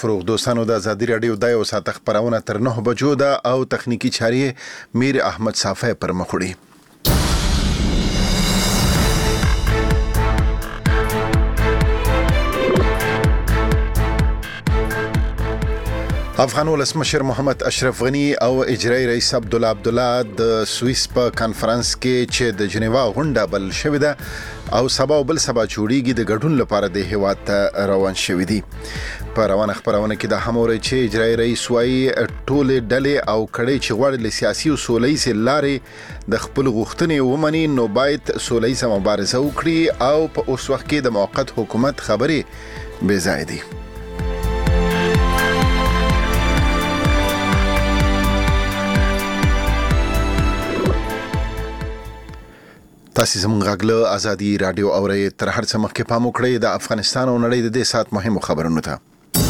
فروغ دوستانو د ازادي رادیو د یو ساعت خبرونه تر 9 بجو ده او تخنیکی چاري میر احمد صافی پر مخوړي. افغان ولسمشر محمد اشرف غنی او اجرایی رئیس عبدالله د سوئیس په کانفرنس کې چې د جنیوا غونډه بل شوې ده او سبا بل سبا جوړیږي د ګډون لپاره د هیواد ته روان شوې دي. په روانه خبرونه کې د هموري چې اجرایی رئیس وايي ټول ډلې او کړي چې غواړي له سیاسي او سولهییز لارې د خپل غوښتنې ومني نو باید سولهییز مبارزه وکړي او په اوس وخت کې د موقت حکومت خبرې بې ځای دي. تاسو زموږ غږ ازادي رادیو اورئ. تر هر څه مخکې پام وکړئ د افغانستان او نړۍ د دې سات مهمو خبرونو ته.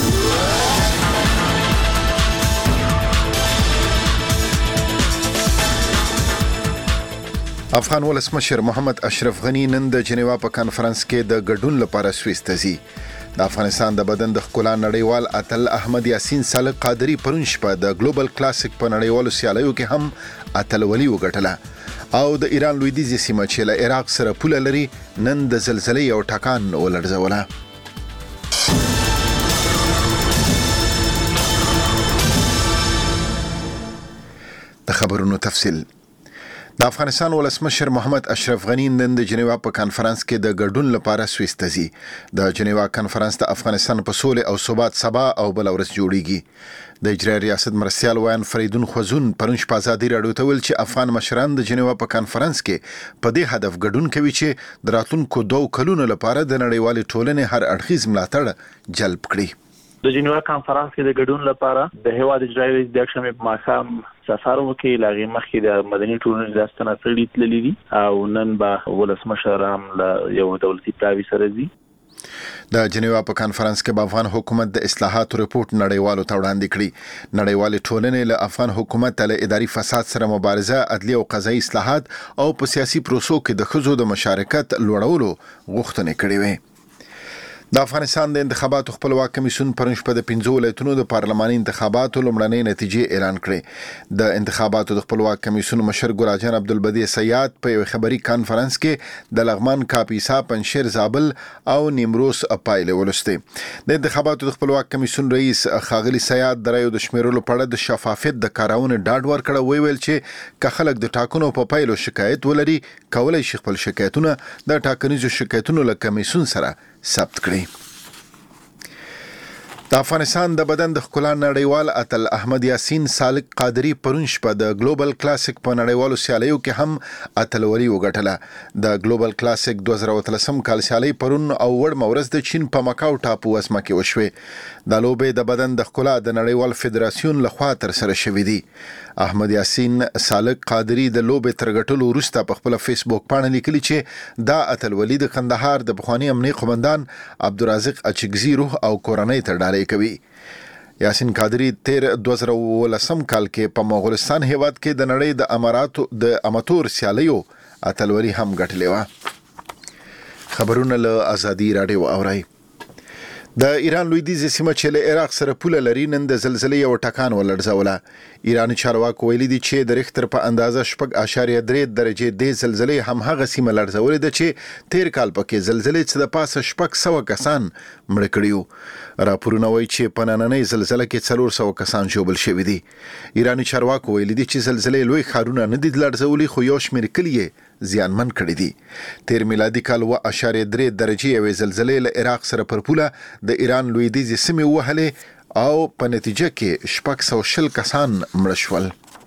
افغان ولسمشر محمد اشرف غنی نن د جنیوا په کانفرنس کې د ګډون لپاره سوئیس ته ځي. د افغانستان د بدن د ښکلا نړیوال اتل احمد یاسین سالک قادری پرون شپه د ګلوبل کلاسیک په نړیوالو سیالیو کې هم اتلولي وګټله او د ایران لویدیځ سیمه چې له عراق سره پوله لري نن د زلزلې او ټکان ولړزوله. د خبرونو تفصیل. د افغانستان ولسمشر محمد اشرف غنی نن د جنیوا په کانفرنس کې د ګډون لپاره سوئیس ته ځي. د جنیوا کانفرنس د افغانستان په سولې او ثبات سبا او بل ورځ جوړیږي. د اجرایی ریاست مرستیال ویان فریدون خوزون پرون شپه ازادي رادیو ته ویل چې افغان مشران د جنیوا په کانفرنس کې په دې هدف ګډون کوي چې د راتلونکو 2 کلونو لپاره د نړیوالې ټولنې هر اړخیز ملاتړ جلب کړي. د جنیوا کانفرنس کې د ګډون لپاره د هیواد اجرایی رئیس د اکشن په ماښام سفر وکړي. لاغي مخکې د مدني ټولنې د استناسړي تللي دي او نن به ولسمشر هم له یو دولتي پلاوي سره ځي. د جنیوا په کانفرنس کې به افغان حکومت د اصلاحاتو رپورت نړیوالو ته وړاندې کړي. نړیوالې ټولنې له افغان حکومت له اداري فساد سره مبارزه، عدلي او قضایي اصلاحات او په سیاسي پروسو کې د ښځو د مشارکت لوړولو غوښتنې کړې وې. د افغانستان د انتخاباتو خپلواک کمیسیون پرون شپه د 15 ولایتونو د پارلماني انتخاباتو لومړنۍ نتیجې اعلان کړې. د انتخاباتو د خپلواک کمیسیون مشر ګلاجان عبدالبدیع سیاد په یو خبري کانفرنس کې د لغمان، کاپیسا، پنشیر، زابل او نیمروز پایلې ولستې. د انتخاباتو د خپلواک کمیسیون رئیس ښاغلي سیاد د رایو د شمیرلو په اړه د شفافیت د کارونې ډاډ ورکړ. ویل چې که خلک د ټاکنو په پایلو شکایت ولري کولای شي خپل شکایتونه د ټاکنیزو شکایتونو له کمیسیون سره ثبت کړي. د افغانستان د بدن د ښکلا نړیوال اتل احمد یاسین سالک قادری پرون شپه د ګلوبل کلاسیک په نړیوالو سیالیو کې هم اتلولي وګټله. د ګلوبل کلاسیک 2013 کال سیالي پرون او وړ مورز د چین په مکاو ټاپو وسمه کې وشوه. د لوبې د بدن د ښکلا د نړیوال فدراسیون لخوا تر سره شوې دي. احمد یاسین سالک قادری د لوبې تر ګټلو وروسته په خپل فیسبوک باندې لیکلي چې دا اتلولي د کندهار د پخوانی امنیه قومندان عبدالرزاق اچکزي روح او کورنۍ ته ډالۍ کوي. یاسین قادری تیر 2013 کال کې په مغولستان هیواد کې د نړۍ د اماراتو د اماتور سیالیو اتلولي هم ګټلې و. خبرونه له ازادي رادیو اورئ. د ایران لویدیځ سیمه چې له عراق سره پوله لري نن د زلزلې او ټکان ولړزوله. ایرانی چارواکو ویلي دي چې د ریختر په اندازه 6.3 درجه د زلزلې هم هغه سیمه لړزولې ده چې تیر کال پکې زلزلې چې د پاسه 600 کسان مړ کړیو. راپورونه وایي چې په نننۍ زلزلې کې 400 کسان ژوبل شوي دي. ایرانی چارواکو ویلي دي چې زلزلې لوی ښارونه نه دي لړزولي خو یو شمېر کلي زیانمن کړي دي. تیر میلادي کال 2.3 درجه یوې زلزلې له عراق سره پر پوله د ایران لویدیځ سیمې وهلې او په نتیجه کې 620 کسان مړه شول.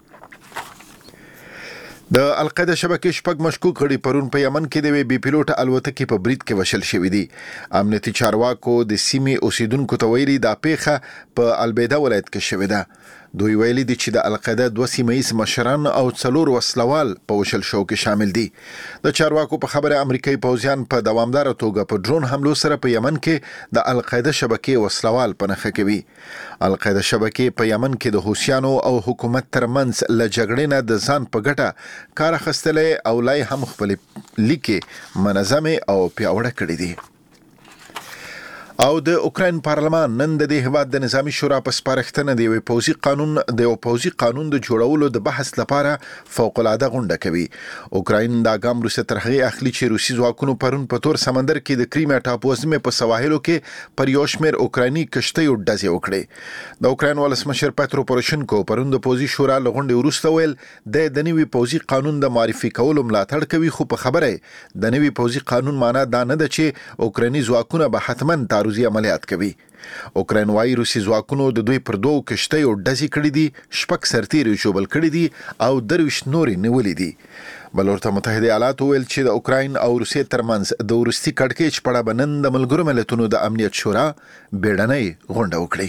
د القاعده شبکې شپږ مشکوک غړي پرون په یمن کې د بي پیلوټ الوتکې په برید کې وشل شوې دي. امنیتي چارواکو د سیمې اوسیدونکو ته ویلي دا پیښه په البیدا ولایت کې شوې ده. دوی ویلي دي چې د القاعده 2 سیمه‌یز مشران او 4 وسلوال په وشل شو کې شامل دي. د چارواکو په خبره امریکایي پوځیان په دوامدار توګه په ډرون حملو سره په یمن کې د القاعده شبکې وسلوال په نښه کوي. القاعده شبکې په یمن کې د حوثیانو او حکومت ترمنځ له جګړې نه د ځان په ګټه کار اخیستلې او لای هم خپل لیکي منظمه او پیاوړه کړې دي. او د اوکراین پارلمان نن د هیواد د نظامی شورا په سپارښتنه د یو پوځي قانون د جوړولو د بحث لپاره فوق العاده غونډه کوي. اوکراین دا ګام روسي تر هغه اخلي چې روسي ځواکونو پرون په تور سمندر کې د کریمیا ټاپووزمې په سواحلو کې پر یو شمېر اوکرایني کشتیو ډزې وکړې. د اوکراین ولسمشر پترو پوروشنکو پرون د پوځي شورا له غونډې وروسته ویل د نوي پوځي قانون د معرفي کولو ملاتړ کوي، خو په خبره د نوي پوځي قانون معنا دا نه ده چې اوکرایني ځواکونه به حتماً تعرضي عملیات کوي. اوکراین وايي روسي ځواکونو د دوی پر دوه کشتیو ډزې کړې دي، 6 سرتیري ژوبل کړي دي او 23 نورې نیولې دي. بلورته متحده ایالات ویل چې د اوکراین او روسیې ترمنځ د ورستي کړکېچ په اړه نن د ملګرو ملتونو د امنیت شورا بیړنۍ غونډه وکړي.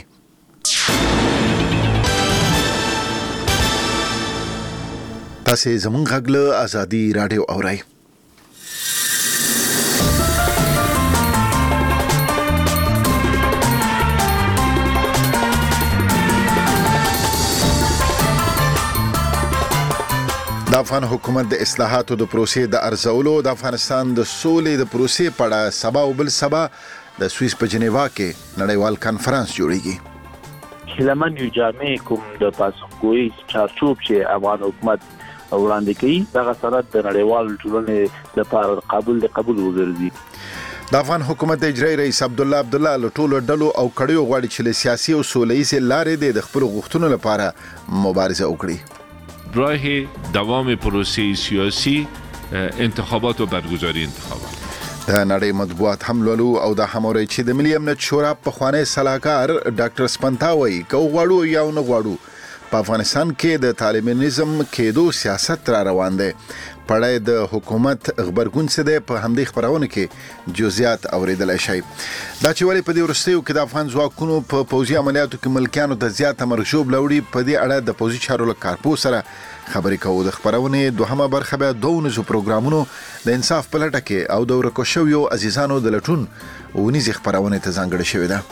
تاسې زموږ غږ له ازادي راډیو اورئ. د افغان حکومت د اصلاحاتو د پروسې د ارزولو د افغانستان د سولې د پروسې په اړه سبا او بل سبا د سویس په جنیوا کې نړیوال کانفرنس جوړیږي. هیلمن یو جامع کوم د پاسخګویي چارچوب چې افغان حکومت وړاندې کوي دغه سند د نړیوال ټولنې لپاره قبول وګرځي. د افغان حکومت د اجرایي رئیس عبدالله له ټولو ډلو او کړیو غواړي چې له سیاسي او سوله‌ییزې لارې د خپل غوښتنو لپاره مبارزه وکړي. راه دوام پروسه سیاسی انتخابات و برگزاری انتخابات. د نړۍ مطبوعات هم لولو او د هموري چې د ملي امنیت شورا پخوانی سلاکار ډاکټر سپنتاوي کو غواړو یا نه غواړو په افغانستان کې د طالبانیزم کېدو سیاست را روان دی. پړای د حکومت خبرګون څه دی په همدې خبرونه کې جزئیات اوریدلای شي. دا چې ولې په دې ورستیو کې د افغان ځواکونو په پوځي عملیاتو کې ملکیانو د زیات مرجوب لوري په دې اړه د پوځي چارو کارپو سره خبرې کوو. د خبرونه دوهمه برخه به دونیزو پروګرامونو د انصاف په لټه کې او د ورکو شویو عزیزانو د لټون ونیزي خبرونه ته ځانګړې شوې ده.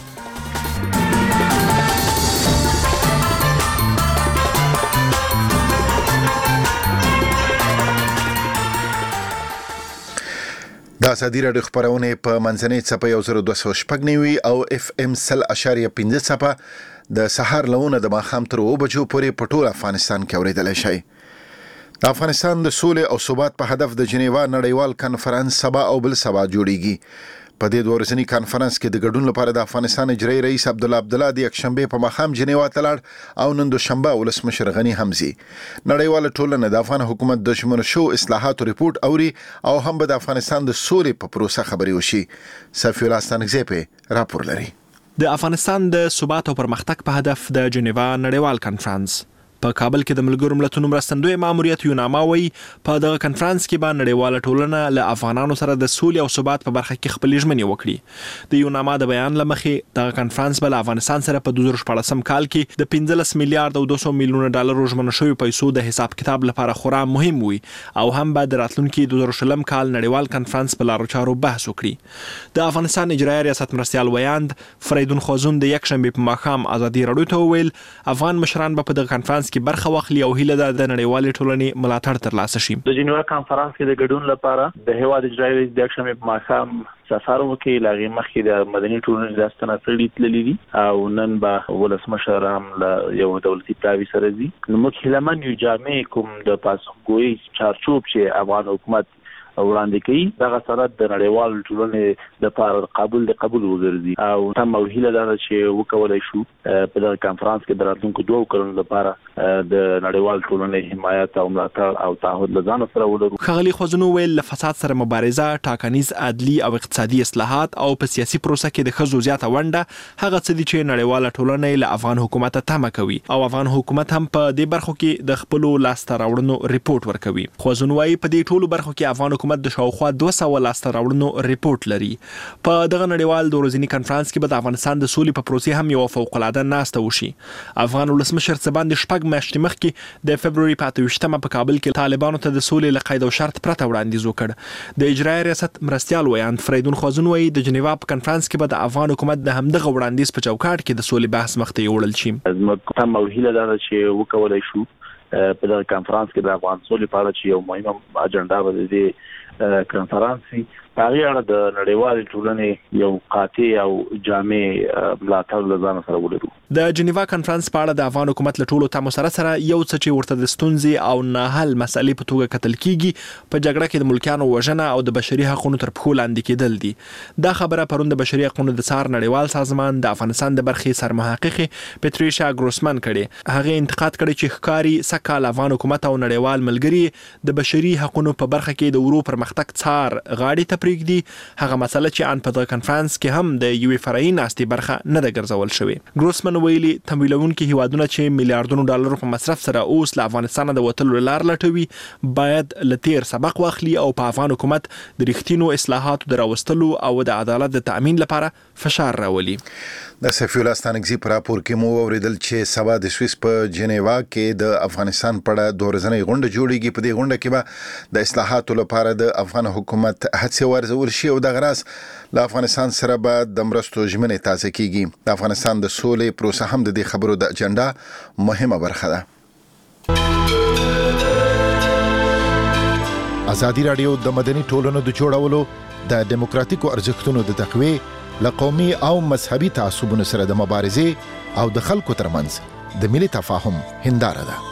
د ازادي راډیو خبرونه په منځنۍ څپه 1290 او FM 100.5 څپه د سحر لونه د ماښام تر 2 بجو پورې په ټول افغانستان کې اوریدلای شئ. د افغانستان د سولې او ثبات په هدف د جنیوا نړیوال کانفرنس سبا او بل سبا جوړیږي. په دې ورځنی کانفرنس کې د ګډون لپاره د افغانستان اجرایي رئیس عبدالله د یکشنبه په ماښام جنیوا ته لاړ او نن دوشنبه ولسمشر غنی حمزي نړیواله ټولنه د افغان حکومت د ژمنو شو اصلاحاتو ریپورت اوري او هم به د افغانستان د سولې په پروسه خبري وشي. صفی الله ستانګزیپه راپور لري. د افغانستان د ثبات او پرمختګ په هدف د جنیوا نړیوال کانفرنس په کابل کې د ملګرو ملتونو مرستندوی ماموریت یوناما وایي په دغه کانفرنس کې به نړیواله ټولنه له افغانانو سره د سولې او ثبات په برخه کې خپلې ژمنې وکړي. د یوناما د بیان له مخې دغه کانفرنس به له افغانستان سره په 2014 کال کې د 15 میلیارډ او 200 میلیونه ډالر ژمنه شوی پیسو د حساب کتاب لپاره خورا مهم وي او هم به د راتلونکي 2020 کال نړیوال کانفرنس په لارو چارو بحث وکړي. د افغانستان اجرایي ریاست مرستیال ویاند فریدون خوازون د یکشنبه په ماښام ازادي راډیو ته وویل افغان مشران به په دغه کانفرنس کې برخه واخلي او هیله ده د نړیوالې ټولنې ملاتړ ترلاسه شي. د جنیوا کانفرنس کې د ګډون لپاره د هیواد اجرایي رئیس د یکشنبه په ماښام سفر وکړي. لاغي مخکې د مدني ټولنې داستانه تړلې تللې دي او نن به ولسمشر هم له یو دولتي پلاوي سره دي. نو موږ هیلمن یو جامع کوم د پاسخګویي چارچوب چې افغان حکومت وړاندې کوي دغه سند د نړیوال ټولنې لپاره قبول وګرځي او تم وهیله ده چې وکولای شو په دغه کانفرنس کې د راتلونکو 2 کلونو لپاره د نړیوال ټولنې حمایت او ملاتړ او تعهد لزان سره ولرو. ښاغلي خوازونو ویل له فساد سره مبارزه، ټاکنیز عدلي او اقتصادي اصلاحات او په سیاسي پروسه کې د ښځو زیاته ونډه هغه څه دي چې نړیواله ټولنه له افغان حکومت تمه کوي او افغان حکومت هم په دې برخو کې د خپل لاسته راوړنو ریپورت ورکوي. خوازونو وايي په دې ټولو برخو کې افغان حکومت د شاوخوا 200 لاسته راوړنو ریپورت لري. په دغه نړیوال د ورځنی کانفرنس کې به د افغانستان د سولې په پروسې هم یو فوق العاده ناسته وشي. افغان ولسمشر څه باندې شپږ میاشتې مخکې د فبروري 28 په کابل کې طالبانو ته د سولې له قید او شرط پرته وړاندیز وکړ. د اجرایي ریاست مرستیال ویاند فریدون خوازون وایي د جنیوا په کانفرنس کې به د افغان حکومت د همدغه وړاندیز په چوکاټ کې د سولې بحث مخته یوړل شي. زموږ تم وهیله ده چې وکولای شو په دغه کانفرنس کې د افغان سولې په اړه چې یو مهمه اجنډا به د کانفرنس هغه اړه د نړیوال ټولنې یو قاطع او جامع ملاتړ لزان سره ولرو. د جنیوا کانفرنس په اړه د افغان حکومت له ټولو تمو سره یو څه چې ورته د ستونزې او نه حل مسلې په توګه کتل کیږي په جګړه کې د ملکیانو وژنه او د بشري حقوقو تر پښو لاندې کېدل دي. دا خبره پرون د بشري حقوقو د څار نړیوال سازمان د افغانستان د برخې سرمحقق پټریشا ګروسمن کړي. هغه انتقاد کړي چې ښکاری سکهال افغان حکومت او نړیوال ملګري د بشري حقوقو په برخه کې د ورو پرمختګ څار غاړي ته پرېږدي. هغه مسله چې ان په د کانفرنس کې هم د یوې فرعي ناستې برخه نه ده ګرځول شوې. ګروسمن ویلي تمویلونکي هیوادونه چې میلیارډونو ډالرو په مصرف سره اوس له افغانستان د وتلو لار لټوي باید له تیر سبق واخلي او په افغان حکومت د رښتینو اصلاحاتو د راوستلو او د عدالت د تأمین لپاره فشار راولي. د سفیر الله ستانکزي پر راپور کې مو اوریدل چې سبا د سویس په جنیوا کې د افغانستان په اړه دوه ورځنۍ غونډه جوړیږي. په دې غونډه کې به د اصلاحاتو لپاره د افغان حکومت هڅې ورزول شي او د غراس له افغانستان سره به د مرستو ژمنې تازه کیږي. د افغانستان د سولې پروسه هم د دې خبرو د اجنډا مهمه برخه ده. ازادي راډیو د مدني ټولنو د جوړولو د دیموکراتیکو ارزښتونو د تقویې له قومي او مذهبي تعصبونو سره د مبارزې او د خلکو ترمنځ د ملي تفاهم هنداره ده.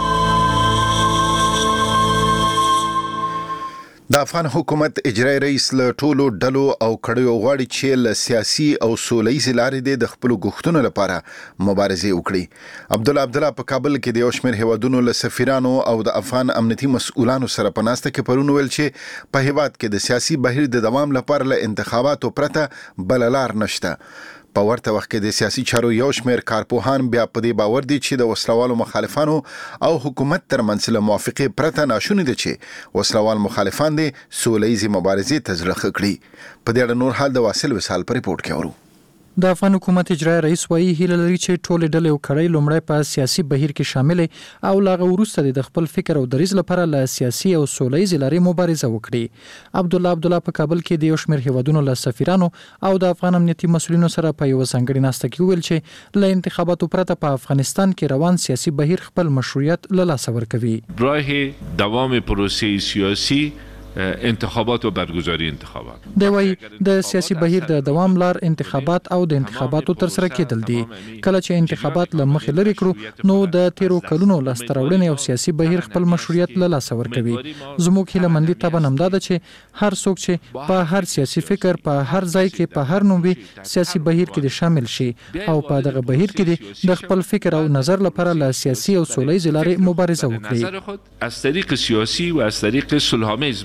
د افغان حکومت اجرایي رئیس له ټولو ډلو او کړیو غواړي چې له سیاسي او سولهییزې لارې د خپلو غوښتنو لپاره مبارزه وکړي. عبدالله په کابل کې د یو شمېر هیوادونو له سفیرانو او د افغان امنیتي مسؤلانو سره په ناسته کې پرون ویل چې په هیواد کې د سیاسي بهیر د دوام لپاره له انتخاباتو پرته بل لار نشته. په ورته وخت کې د سیاسي چارو یو شمېر کارپوهان بیا په دې باور دي چې د وسلوالو مخالفانو او حکومت ترمنځ له موافقې پرته ناشونې ده چې وسلوال مخالفان دي سولهییزې مبارزې ته زړه ښه کړي. په دې اړه نور حال د واصل وصال په ریپورت کې اورو. د افغان حکومت اجرایي رئیس وایي هیله لري چې ټولې ډلې او کړۍ لومړی په سیاسي بهیر کې شامل او لاغه وروسته د خپل فکر او دریځ لپاره له سیاسي او سولهییزې لارې مبارزه وکړي. عبدالله په کابل کې د یو شمېر هیوادونو له سفیرانو او د افغان امنیتي مسؤلینو سره په یو ځانګړي ناسته کې ویل چې له انتخاباتو پرته په افغانستان کې روان سیاسي بهیر خپل مشروعیت له لاسه ورکوي. راه دوام پروسه سیاسی انتخابات و برگزاری انتخابات. دی وایي د سیاسي بهیر د دوام لار انتخابات او د انتخاباتو تر سره کېدل دي. کله چې انتخابات له مخې لري کړو نو د تیرو کلونو لاسته راوړنې او سیاسي بهیر خپل مشروعیت له لاسه ورکوي. زموږ هیله مندي طبعا همدا ده چې هر څوک چې په هر سیاسي فکر په هر ځای کې په هر نومي سیاسي بهیر کې شامل شي او په دغه بهیر کې د خپل فکر او نظر لپاره له سیاسي او سولهییزې لارې مبارزه وکړي. از طریق سیاسی و از طریق صلح‌آمیز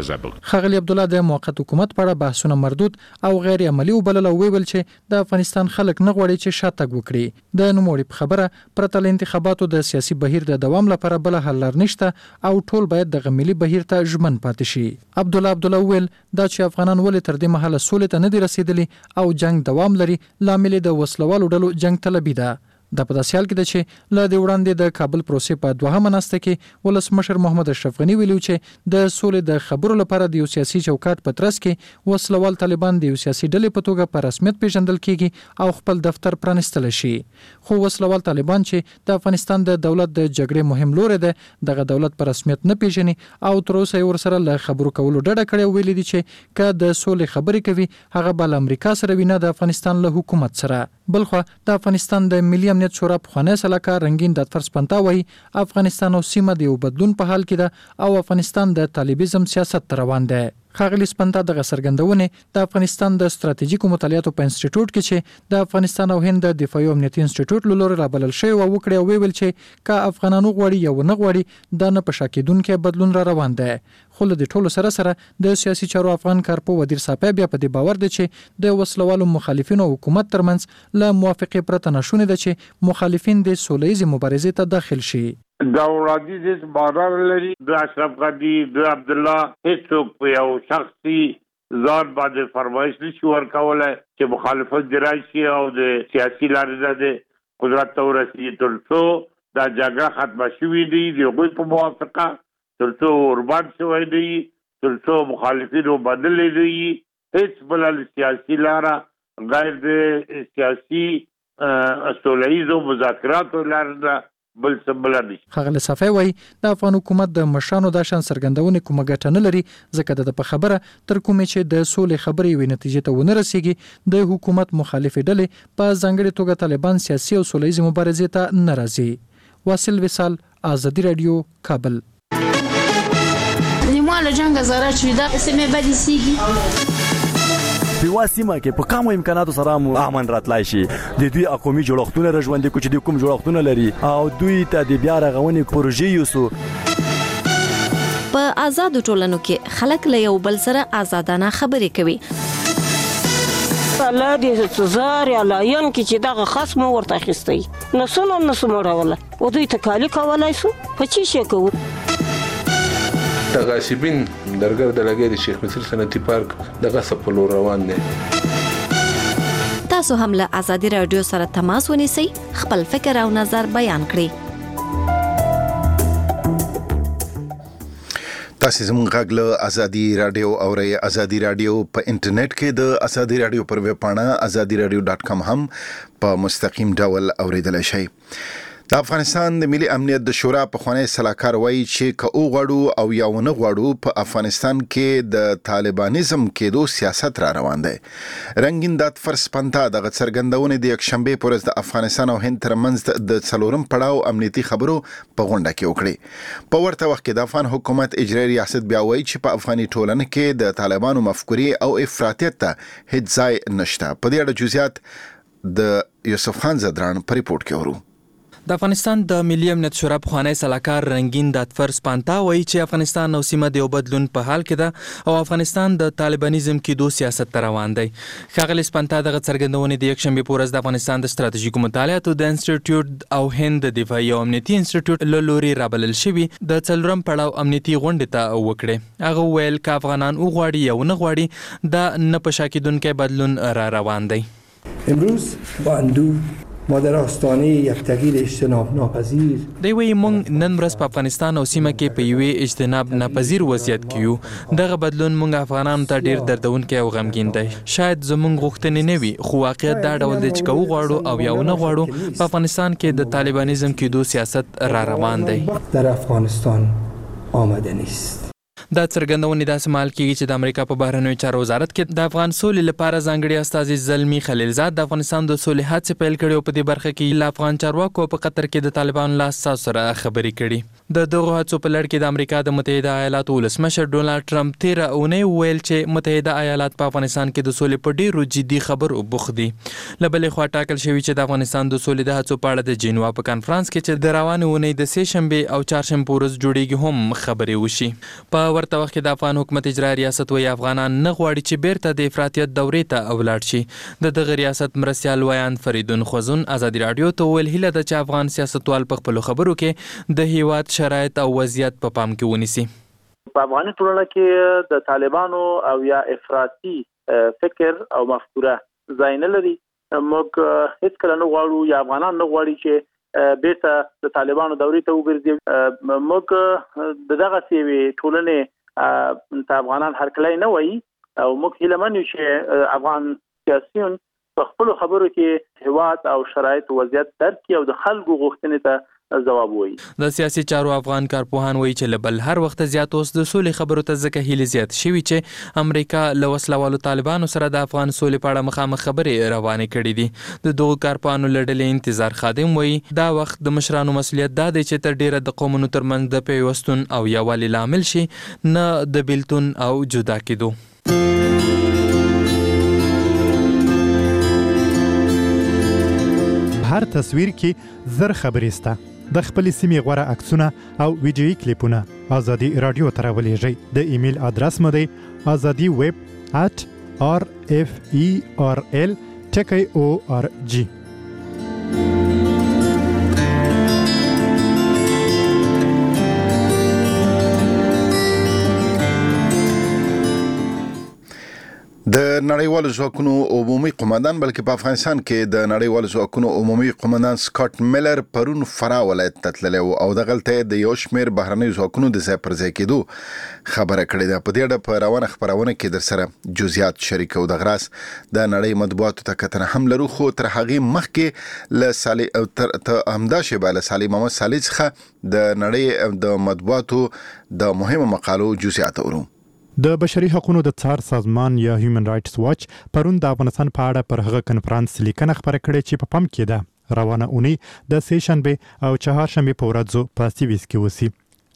خغلی عبدالله د موقت حکومت په اړه بحثونه مردود او غیر عملی وبلل او ویل چې د افغانستان خلک نه غواړي چې شاتګ وکړي. د نوموړي په خبره پرته له انتخاباتو د سیاسي بهیر د دوام لپاره بل حل لار نشته او ټول باید د ملي بهیر ته ژمن پاتې شي. عبدالله ویل دا چې افغانان ولې تر دې مهاله سولې ته نه دي رسیدلي او جنگ دوام لري لامل د وسلوالو ډلو جنگ طلبي ده. د په داسې حال کې ده چې له دې وړاندې د کابل پروسې په دوهمه ناسته کې ولسمشر محمد اشرف غني ویلو چې د سولې د خبرو لپاره د یو سیاسي چوکاټ په ترڅ کې وسلوال طالبان د یو سیاسي ډلې په توګه په رسمیت پیژندل کیږي او خپل دفتر پرانستل شي. خو وسلوال طالبان چې د افغانستان د دولت د جګړې مهم لوري ده دغه دولت په رسمیت نه پیژني او تر اوسه یې ورسره له خبرو کولو ډډه کړې ویلي دي چې که د سولې خبرې کوي هغه به له امریکا سره وینه د افغانستان له حکومت سره. بلخو د افغانستان د ملي امنیت شورا پخوانی سلاکار رنگین داتفر سپنتا وایي افغانستان او سیمه د یو بدلون په حال کې ده او افغانستان د طالبیزم سیاست روان دی. خاغلی سپنتا دغه څرګندونه د افغانستان د ستراتیژیکو مطالعاتو په انسټیټیوټ کې چې د افغانستان او هند د دفاعي امنیتي انسټیټیوټ له لوري رابلل شوی او وکړي او ویل چې کا افغانانو غواړي یا نه غواړي دا نه په شاکیدونکو بدلون را روان دی. خو له ټولو سره د سیاسي چارو افغان کارپو ودیر صاحب بیا په دې باور دی چې د وسلوالو مخالفینو حکومت ترمنځ له موافقه پرته نشونه ده چې مخالفین د سولهییزې مبارزې ته داخل شي. دا وړاندیز بارار لري د اشرف غني د عبدالله هیڅوک په یو شخصي ځان باندې فرمایش نشي ورکولای چې مخالفت درای شي او د سیاسي لارې د قدرت ته ورسي تر څو دا جګړه ختمه شوې دي د هغوی په موافقه تر څو اوربان شوی دی تر څو مخالفینو بدلې دي هیڅ بل سیاسي لاره غیر د سیاسي سولهییزو مذاکراتو لاره بل څه بل نه. ښاغلی صافی وایي د افغان حکومت د مشرانو دا شان څرګندونې کومه ګټه نه لري ځکه د په خبره تر کومې چې د سولې خبرې یوې نتیجې ته ونه رسیږي د حکومت مخالفې ډلې په ځانګړې توګه طالبان سیاسي او سولیزې مبارزې ته نه راځي. واصل وصال، آزادي رادیو، کابل. نیمه له جنگ زاره چې دا سیمه بدی سیږي په واسمه کې په کومو امکاناتو سره امن راتلای شي. د دوی قومي جوړښتونه رژوندې کو چې د کوم جوړښتونه لري او دوی ته د بیا رغونې پروژې یوسو. په آزادو ټولنو کې خلک له یو بل سره آزادانه خبرې کوي. الله دې زار یا لاین کې چې دغه خصم ورته اخیستی نسونه راوله او دوی ته کالی کولای سو په چی شي کوو. غاصبین درګر د لګي د شیخ مصر صنعتي پارک دغه سپلو روان دي. تاسو هم له آزادي رادیو سره تماس ونیسئ، خپل فکر او نظر بیان کړئ. تاسو زموږ غږ له آزادي رادیو اورئ. آزادي رادیو په انټرنیټ کې د آزادي رادیو پر ویب پاڼه azadiradio.com هم په مستقیم ډول اوریدلای شئ. د افغانستان د ملي امنیت د شورا پخوانی سلاکار وایي چې که غواړو او یا ونه غواړو په افغانستان کې د طالبانیزم کېدو سیاست را روان دی. رنگین داتفر سپنتا د څرګندونې د یکشنبه پر ورځ د افغانستان او هند ترمنځ د څلورم پړاو امنیتي خبرو په غونډه کې وکړي. په ورته وخت کې د افغان حکومت اجرایي ریاست بیا وایي چې په افغاني ټولنه کې د طالبانو مفکورې او افراطیت ته هیڅ ځای نشته. په دې اړه جزئیات د یوسف خان زدران په ریپورت کې ورو. د افغانستان د ملي امنیت شورا پخوانی سلاکار رنگین داتفر سپانتا وایي چې افغانستان او سیمه د یو بدلون په حال کې ده او افغانستان د طالبانیزم کېدو سیاست ته روان دی. ښاغلی سپانتا دغه څرګندونې د یکشنبې په ورځ د افغانستان د ستراتیژیکو مطالعاتو د انسټیټیوټ او هند د دفاعي او امنیتي انسټیټیوټ له لوري رابلل شوي د څلورم پړاو امنیتي غونډې ته وکړې. هغه وویل که افغانان وغواړي یا ونه غواړي دا نه په شا کېدونکی بدلون را روان دی. امروز با اندوه ما در آستانه یک تغییر اجتناب ناپذیر دی وایي موږ نن ورځ په افغانستان او سیمه کې په یوې اجتناب ناپذیر وضعیت کې یو. دغه بدلون موږ افغانانو ته ډیر دردونکی او غمګین دی. شاید زموږ غوښتنې نه وي خو واقعیت دا ډول دی چې که وغواړو او یا ونه غواړو په افغانستان کې د طالبانیزم کېدو سیاست را روان دی. در افغانستان آمده نیست. دا څرګندونې داسې مهال کېږي چې د امریکا په بهرنیو چارو وزارت کې د افغان سولې لپاره ځانګړي استازي زلمي خلیلزاد د افغانستان د سولې هڅې پیل کړي او په دې برخه کې له افغان چارواکو په قطر کې د طالبانو له اساسو سره خبرې کړي. د دغو هڅو په لړ کې د امریکا د متحده ایالاتو ولسمشر ډونالډ ټرمپ تېره اونۍ وویل چې متحده ایالات په افغانستان کې د سولې په ډېرو جدي خبرو بوخت دي. له بلې خوا ټاکل شوي چې د افغانستان د سولې د هڅو په اړه د جنیوا په کنفرانس کې چې د روانې اونۍ د سې شنبې او چهارشنبې په ورځ جوړیږي هم خبرې وشي. په ورته وخت کې د افغان حکومت اجرایي ریاست وایي افغانان نه غواړي چې بیرته د افراطیت دورې ته ولاړ شي. د دغه ریاست مرستیال ویاند فریدون خوزون آزادي رادیو ته وویل هیله ده چې افغان سیاستوال په خپلو خبرو کې د هیواد شرایط او وضعیت په پام کې ونیسي. په افغاني ټولنه کې د طالبانو او یا افراطي فکر او مفکوره ځای نه لري. موږ هیڅ کله نه غواړو یا افغانان نه غواړي چې بیرته د طالبانو دورې ته وګرځي. موږ دغه سیوی ټولنې ته افغانان هرکلی نه وایي او موږ هیله من یو چې افغان سیاسیون په خپلو خبرو کې هیواد او شرایط وضعیت درک کړي او د خلکو غوښتنې ته ځواب وایي. د سیاسي چارو افغان کارپوهان وایي چې له بل هر وخت زیات اوس د سولې خبرو ته ځکه هیلې زیات شوي چې امریکا له وسلوالو طالبانو سره د افغان سولې په اړه مخامخ خبرې روانې کړي دي. د دغو کارپوهانو له ډلې انتظار خادم وایي دا وخت د مشرانو مسؤلیت دا دی چې تر ډیره د قومونو ترمنځ د پیوستون او یووالي لامل شي نه د بیلتون او جدا کېدو. هر تصویر کې زر خبرې سته. د خپل سیمې غوره عکسونه او ویډیویي کلیپونه آزادي رادیو ته راولېږئ. د ایمیل ادرس مو دی azadiweb@rferl.org. د نړیوالو ځواکونو عمومي قومندان بلکې په افغانستان کې د نړیوالو ځواکونو عمومي قومندان سکاټ میلر پرون فرا ولایت ته تللی او دغلته د یو شمېر بهرنیو ځواکونو د ځای پر ځای کېدو خبره کړې ده. په دې اړه په روانه خپرونه کې درسره جزئیات شریکو. د غراس د نړۍ مطبوعاتو ته کتنه هم لرو، خو تر هغې مخکې له صالح همدا شیبه له صالح محمد صالح څخه د نړۍ د مطبوعاتو د مهمو مقالو جزئیات اورو. د بشري حقوقو د څار سازمان یا هیومن رائټس واچ پرون د افغانستان په اړه پر هغه کنفرانس لیکنه خبره کړې چې په پام کې ده روانه اونۍ د سه شنبه او چهارشنبه په ورځو په سیویس کې وسی.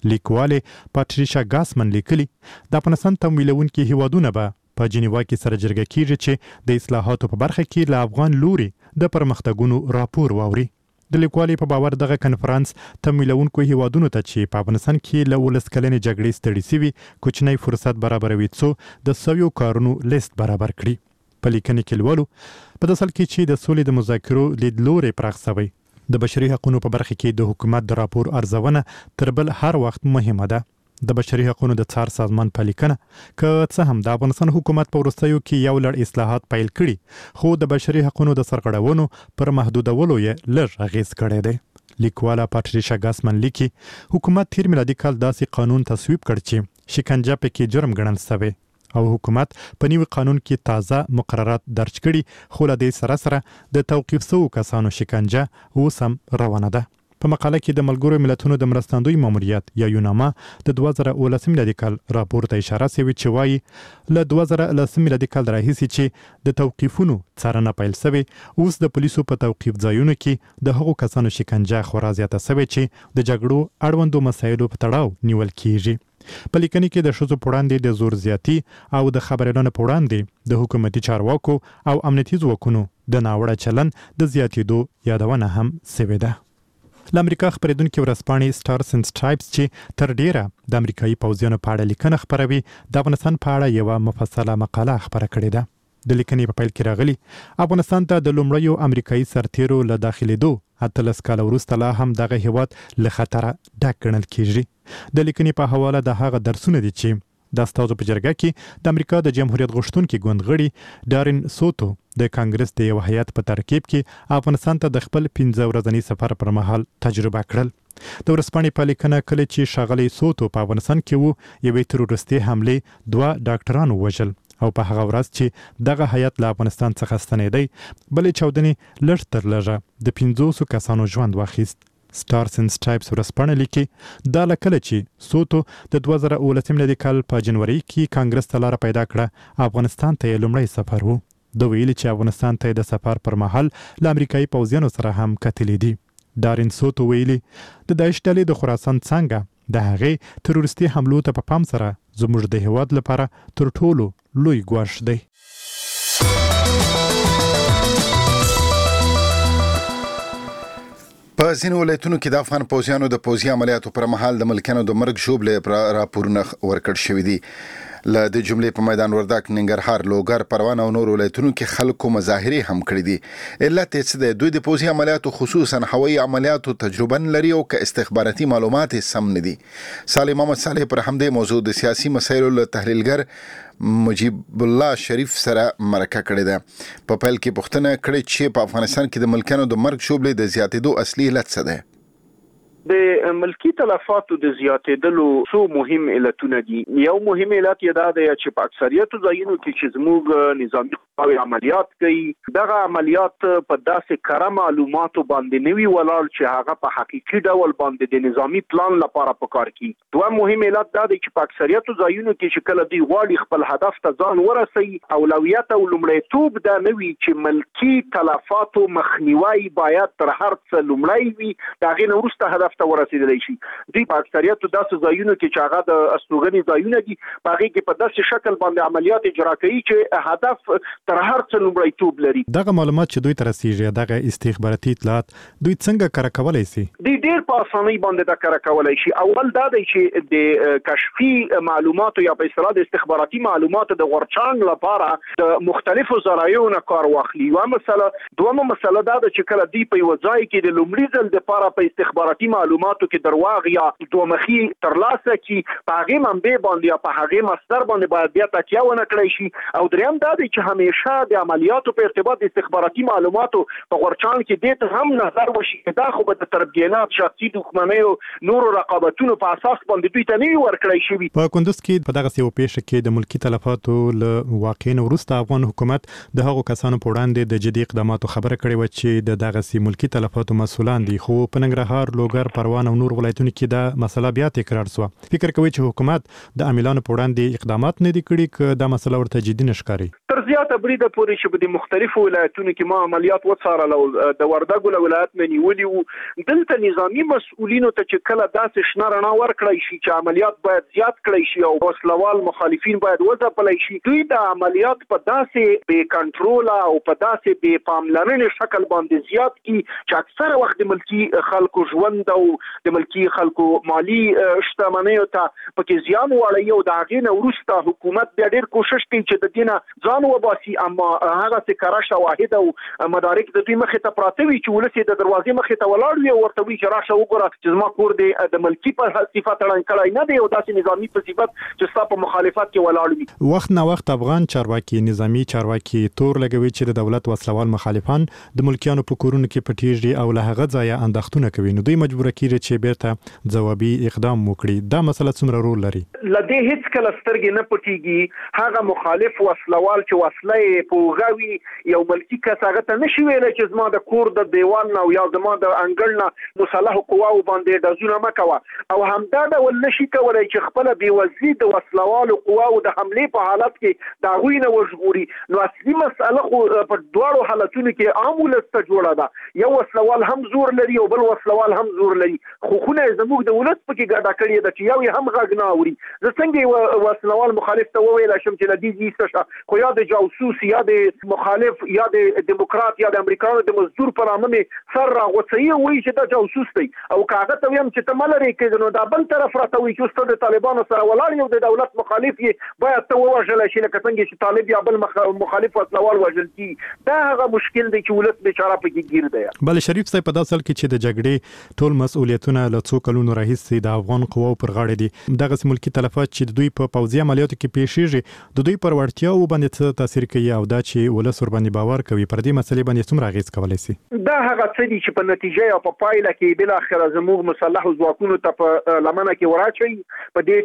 لیکواله پاتریشا ګاسمن لیکلي د افغانستان تمویلونکو هیوادونه به په جنیوا کې سره جرګه کیږي چې د اصلاحاتو په برخه کې له افغان لوري د پرمختګونو راپور واوري. د لیکوالۍ په باور دغه کنفرانس تمویلونکو هیوادونو ته چې په افغانستان کې له 19 کلنې جګړې ستړي سوي کوچنی فرصت برابروي څو د سویو کارونو لیست برابر کړي. په لیکنه کې لولو په داسل کې چې د سولې د مذاکرو لیدلوري پراخ شوی د بشري حقوقو په برخه کې د حکومت د راپور ارزونه تر بل هر وخت مهمه ده. د بشري حقوقو د څار سازمان په لیکنه که څه هم د افغانستان حکومت په وروستیو کې یو لړ اصلاحات پیل کړي، خو د بشري حقوقو د سرغړونو پر محدودولو یې لږ اغیز کړی دی. لیکواله پاتریشا ګاسمن لیکي حکومت تیر میلادي کال داسې قانون تصویب کړ چې شکنجه پکې جرم ګڼل شوی او حکومت په نوي قانون کې تازه مقررات درج کړي، خو له دې سره د توقیف شوو کسانو شکنجه اوس هم روانه ده. په مقاله کې د ملګرو ملتونو د مرستندوی ماموریت یا یوناما د 2019 میلادي کال راپور ته اشاره شوی چې وایي له 2019 میلادي کال راهیسې چې د توقیفونو څارنه پیل شوی، اوس د پولیسو په توقیف ځایونو کې د هغو کسانو شکنجه خورا زیاته شوی چې د جګړو اړوندو مسایلو په تړاو نیول کیږي. په لیکنه کې د ښځو په وړاندې د زور زیاتی او د خبرېدنې په وړاندې د حکومتي چارواکو او امنیتي ځواکونو د ناوړه چلن د زیاتېدو یادونه هم شوې ده. له امریکا خبرېدونکي ورځپاڼې سټارز اینډ سټرایپس چې تر ډیره د امریکایي پوځیانو په اړه لیکنه خپروي د افغانستان په اړه یوه مفصله مقاله خپره کړې ده. د لیکنې په پیل کې راغلي افغانستان ته د لومړیو امریکایي سرتیرو له داخلېدو 18 کاله وروسته لا هم دغه هیواد له خطره ډک ګڼل کیږي. د لیکنې په حواله د هغه درسونه دي چې د استازو په جرګه کې د امریکا د جمهوریت غوښتونکي ګوند غړي ډارین سوتو د کانګرس د یو هیئت په ترکیب کې افغانستان ته د خپل 15 ورځني سفر پر مهال تجربه کړل. د ورځپاڼې په لیکنه کله چې ښاغلی سوتو په افغانستان کې وو، یوې تروریستي حملې 2 ډاکټرانو وژل او په هغه ورځ چې دغه هیئت له افغانستان څخه ستنېدی بلې چاودنې لږ تر لږه د 500 کسانو ژوند واخیست. سټارز اینډ سټرایپس ورځپاڼه لیکي دا له کله چې سوتو د 2019 میلادي کال په جنوري کې کانګرس ته لاره پیدا کړه افغانستان ته یې لومړی سفر و. د ویلي چې افغانستان ته د سفر پر مهال له امریکایي پوځیانو سره هم کتلې دي. ډارین سوتو ویلي د داعش ډلې د خراسان څنګه د هغې تروریستي حملو ته په پام سره زموږ د هیواد لپاره تر ټولو لوی ګواښ دی. په ځینو ولایتونو کې د افغان پوځیانو د پوځي عملیاتو پر مهال د ملکیانو د مرګ ژوبلې راپورونه ورکړل شوي دي. له د جملې په میدان وردګ، ننګرهار، لوګر، پروان او نور ولایتونو کې خلکو مظاهرې هم کړې دي. علت یې څه دی؟ دوی د پوځي عملیاتو خصوصا هوایي عملیاتو تجربه نه لري او که استخباراتي معلومات یې سم نه دي. صالح محمد صالح پر همدې موضوع د سیاسي مسایلو له تحلیلګر مجیب الله شریف سره مرکه کړې ده. په پیل کې پوښتنه کړې چې په افغانستان کې د ملکیانو د مرګ شوبلې د زیاتېدو اصلي علت څه دی؟ د ملکی تلفاتو د زیاتېدلو څو مهم علتونه دي. یو مهم علت یې دا دی چې په اکثریتو ځایونو کې چې زموږ نظامي قواوې عملیات کوي، دغه عملیات په داسې کره معلوماتو باندې نه وي ولاړ چې هغه په حقیقي ډول باندې د نظامي پلان لپاره پکار کړي. دویم مهم علت دا دی چې په اکثریتو ځایونو کې چې کله دوی غواړي خپل هدف ته ځان ورسوي، اولویت او لومړیتوب دا نه وي چې ملکی تلفاتو مخنیوي باید تر هر څه لومړی وي، د هغې نه وروسته هدف ته ورسېدلی شي. دوی په اکثریتو داسې ځایونو کې چې هغه د استوګنې ځایونه دي، په هغې کې په داسې شکل باندې عملیات اجرا کوي چې هدف تر هر څه لومړیتوب لري. دغه معلومات چې دوی ته رسیږي، دغه استخباراتي اطلاعات دوی څنګه کره کولی شي؟ دوی ډېر په اسانۍ باندې دا کره کولی شي. اول دا دی چې د کشفي معلوماتو یا په اصطلاح د استخباراتي معلوماتو د غورچاڼ لپاره د مختلفو ذرایعو نه کار واخلي. یوه مسله. دویمه مسله دا ده چې کله دوی په یوه ځای کې د لومړي ځل دپاره په استخباراتي معلوماتو کې درواغ یا دومخي ترلاسه کی په هغه منبع باندې یا په هغه مصدر باندې باید بیا تکیه ونه کړی شي. او دریم دا دی چې همیشه د عملیاتو په ارتباط د استخباراتي معلوماتو په غورچان کې دې ته هم نظر وشي چې دا خو به د تربیانات شخصي دښمنیو نورو رقابتونو په اساس باندې دوی ته نه ورکړی شوی. په کندوز کې په دغه یو پیښه کې د ملکی تلفاتو له واقعین وروسته افغان حکومت د هغو کسانو په وړاندې د جدي اقداماتو خبره کړې و چې د دغه ملکی تلفاتو مسولان دي، خو په ننګرهار، لوګر، پروان او نور ولایتونو کې دا مسله بیا تکرار شوه. فکر کوي چې حکومت د عاملانو په وړاندې اقدامات نه دي کړي که دا مسله ورته جدي نشکاري؟ تر زیاته بریده پورې چې په د مختلفو ولایتونو کې ما عملیات وڅارل او د وردګو ولایت نه نیولي وو. دلته نظامی مسؤلینو ته چې کله داسې شنه رڼا ورکړی شي چې عملیات باید زیات کړی شي او وسلوال مخالفین باید وځپلی شي، دوی د عملیات په داسې بې کنټروله او په داسې بې پاملرنې شکل باندې زیات کی چې اکثره وخت د ملکی خلکو ژوند او د ملکی خلکو مالی شتمنیو ته پکې زیان واړوي. او د هغې نه وروسته حکومت بیا ډېر کوشش کوي چې د دې نه ځان وباسي، اما هغه څه کره شواهد او مدارک د دوی مخې ته پراته وي چې ولس یې د دروازې مخې ته ولاړ وي او ورته وایي چې راشه وګوره چې زما کور د ملکي په صفت ړنګ کړی نه دی او داسې نظامي په صفت چې ستا په مخالفت کې ولاړ وي. وخت نه وخت افغان چارواکي، نظامي چارواکي تور لګوي چې د دولت وسلوال مخالفان د ملکیانو په کورونو کې پټیږي او له هغه ځایه اندښتونه کوي، نو دوی مجبور کیږي چې بیرته ځوابي اقدام وکړي. دا مسله څومره رول لري؟ لدې هیڅ کله سترګې نه پټیږي. هغه مخالف وسلوال چې وسله په غوي یو ملکی کس هغه ته نشي ویلی چې زما د کور د دیوال نه او یا زما د انګړ نه مسلح قواو باندې ډزونه مه کوه، او همدا ډول نشي کولی چې خپله بېوزلي د وسلوالو قواو د حملې په حالت کې د هغوی نه وژغوري. نو اصلي مسئله خو په دواړو حالتونو کې عام ولس ته جوړه ده، یو وسلوال هم زور لري او بل وسلوال هم زور لري، خو خونه یې زموږ د ولس پکې ګډه کړې ده چې یو یې هم غږ نه اوري. زه څنګه وسلوال مخالف ته وویلی شم چې له دې ایسته شه، خو یا د جاسوس یا د مخالف یا د دیموکرات یا د امریکایانو د مزدور پر نامه مې سر راغوڅوي او وایي چې دا جاسوس دی، او که هغه ته ویم چې ته مه لرې کېږې نو دا بل طرف راته وایي چې اوس ته د طالبانو سره ولاړ یو د دولت مخالف یې باید ته ووژلی شي لکه څنګه چې طالب یا بل مخالف وسلوال وژل کېږي. دا هغه مشکل دی چې ولس بېچاره پکې ګیر دی. بل شریف صاحب، په داسې حال کې چې د جګړې ټول مسؤلیتونه له څو کلونو راهیسې د افغان قواو پر غاړه دي، دغسې ملکي تلفات چې د دوی په پوځي عملیاتو کې پیښیږي د دوی پر وړتیاوو باندې څه تاثیر کوي او دا چې ولس ورباندې باور کوي، پر دې مسلې باندې څومره اغېز کولی شي؟ دا هغه څه دي چې په نتیجه او په پایله کې بالاخره زموږ مسلحو ځواکونو ته په لمنه کې وراچوي. په دې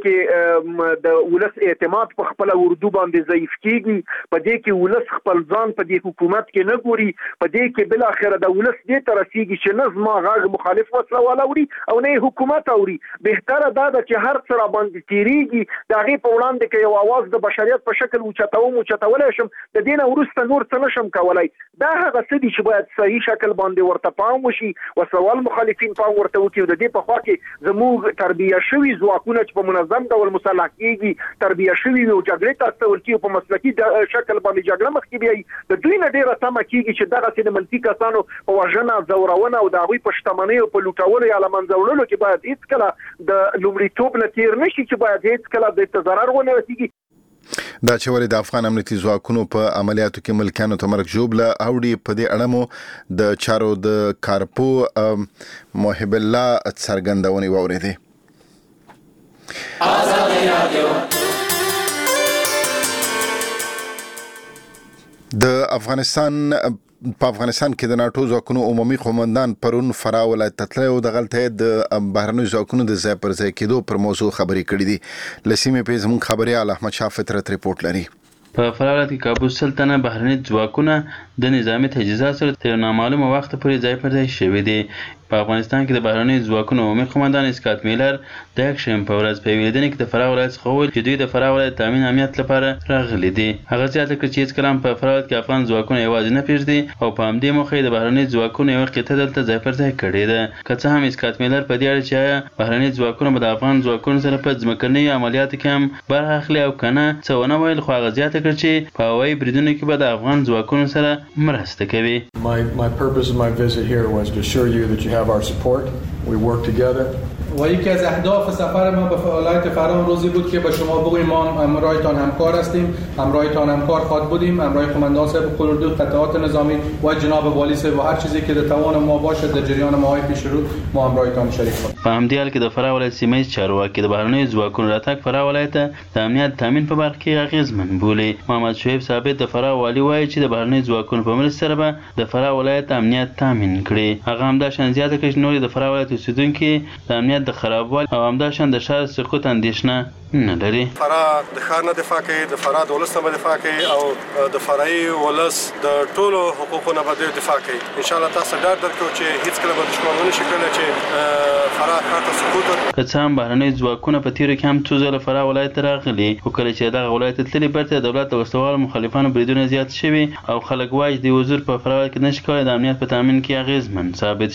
کې د ولس اعتماد په خپله اردو باندې ضعیف کېږي، په دې کې ولس خپل ځان په دې حکومت کې نه ګوري، په دې کې بالاخره د ولس دې ته رسېږي چې نه زما غږ مخالف وسلوال اوري او نه یې حکومت اوري. بهتره دا ده چې هر څه راباندې تېرېږي د هغې په وړاندې که یو اواز د بشریت په شکل اوچتولی شم، د دې نه وروسته نور څه نشم کولی. دا هغه څه دي چې باید صحیح شکل باندې ورته پام وشي، وسلوال مخالفین پام ورته وکړي. د دې په خوا کې زموږ تربیه شوي ځواکونه چې په منظم ډول مسلح کېږي، تربیه شوي وي او جګړې ته استول کېږي په مسلکي شکل باندې جګړه مخکې بیایي، د دوی نه ډېره تمه کېږي چې دغسې د ملکي کسانو په وژنه، ځورونه او د هغوی په شتمنیو په لوټولو یا له منځه وړلو کې باید هېڅکله د لومړیتوب نه تېر نه شي، چې باید هېڅکله د ته ضرر ونه رسېږي. دا چې ولې د افغان امنیتي ځواکونو په عملیاتو کې ملکیانو ته مرګ ژوبله اوړي، په دې اړه مو د چارو د کارپو محب الله څرګندونې واورېدې. د افغانستان کې د ناټو ځواکونو عمومي قومندان پرون فراه ولایت ته تللی او دغلته د بهرنیو ځواکونو د ځای پر ځای کېدو پر موضوع خبرې کړې دي. له سیمې پې زموږ خبریال احمد شاه فطرت ریپورټ لري. په فراه ولایت کې کابو 100 تنه بهرني ځواکونه د نظامي تجهیزات سره تر نامعلومه وخت پورې ځای پر ځای شوي دي. په افغانستان کې د بهرني ځواکونو عمومي قومندان اسکات میلر د اکشن په ورځ په یوې لیدنې کې د فراه ولایت څخه وویل چې دوی د فراه ولایت تامین امنیت لپاره راغلي دي. هغه زیاته کړه چې هېڅکله هم په فراه ولایت کې افغان ځواکونه یوازې نه پرېږدي او په همدې موخه یې د بهرني ځواکونو یوه قطعه دلته ځای پر ځای کړې ده. که څه هم اسکات میلر په دې اړه چې آیا بهرني ځواکونه به د افغان ځواکونو سره په ځمکنیو عملیاتو کې هم برخه اخلي او که نه څه ونه ویل، خو هغه زیاته کړه چې په هوایي بریدونو کې به د افغان ځواکونو سره مرسته کوي. My purpose of my visit here was to assure you that you have our support. We work together. و یکی از اهداف سفر ما به ولایت فرا امروزی بود که به شما بگوییم ما همراهتان همکار هستیم، همراهتان همکار خواهد بودیم، همراه قماندان صاحب کل قطعات نظامی و جناب والی صاحب و هر چیزی که در توان ما باشه در جریان ماهای پیش رو ما همراهتان شریک خواهیم. په همدې حال کې د فرا ولایت سیمه چارواکي د بهرنیو ځواکونو راتګ فرا ولایت ته د امنیت تامین په برخه کې اغیزمن بولي. محمد شعیب ثابت د فرا والی وایي چې د بهرنیو ځواکونو په مرسته سره به د فرا ولایت امنیت تامین کړي. هغه همداشان زیاته کړي چې نور د فرا ولایت اوسیدونکي د امنیت د خرابوالي او همداشان د شر سقوط اندېښنه نه لري. فرا د ښار نه دفاع کوي، د فرا د ولس نه دفاع کوي او د فرایي ولس د ټولو حقوقو نه به دفاع کوي. ان شاء الله تاسو ډاډ درکړو چې هیڅ کله به دښمن ونه شي کړی چې فرا ښار ته سقوط وکړي. که څه هم بهرنیو ځواکونه په تیرو کې هم څو ځله فرا ولایت ته راغلي، خو کله چې دغه ولایت ته تللي بیرته د دولت د وسلوالو مخالفانو بریدونه زیات شوي او خلک وایي د حضور په فرا ولایت کې نشي کولی د امنیت په تامین کې اغیزمن ثابت